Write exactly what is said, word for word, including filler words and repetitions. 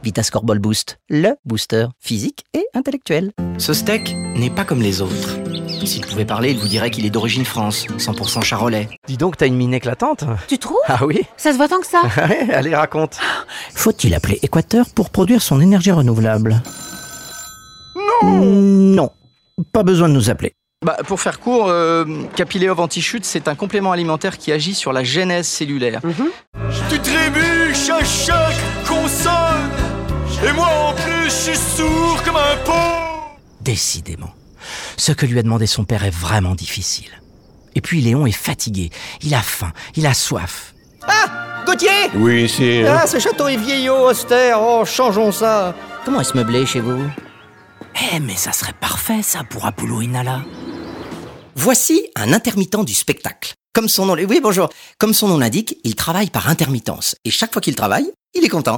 Vitascore Ball Boost, le booster physique et intellectuel. Ce steak n'est pas comme les autres. S'il pouvait parler, il vous dirait qu'il est d'origine France, cent pour cent charolais. Dis donc, t'as une mine éclatante. Tu trouves? Ah oui? Ça se voit tant que ça? Allez, raconte. Faut-il appeler Équateur pour produire son énergie renouvelable? Non. Non, pas besoin de nous appeler. Bah, pour faire court, euh, Capiléov Anti-Chute, c'est un complément alimentaire qui agit sur la genèse cellulaire. Mm-hmm. Tu trébuches à chaque consonne, et moi en plus je suis sourd comme un pot. Décidément, ce que lui a demandé son père est vraiment difficile. Et puis Léon est fatigué, il a faim, il a soif. Ah, Gauthier! Oui, c'est... Ah, ce château est vieillot, austère, oh, changeons ça. Comment est-ce meublé chez vous? Eh, mais ça serait parfait ça pour Apollo Inala. Voici un intermittent du spectacle. Comme son nom... Oui, bonjour. Comme son nom l'indique, il travaille par intermittence. Et chaque fois qu'il travaille, il est content.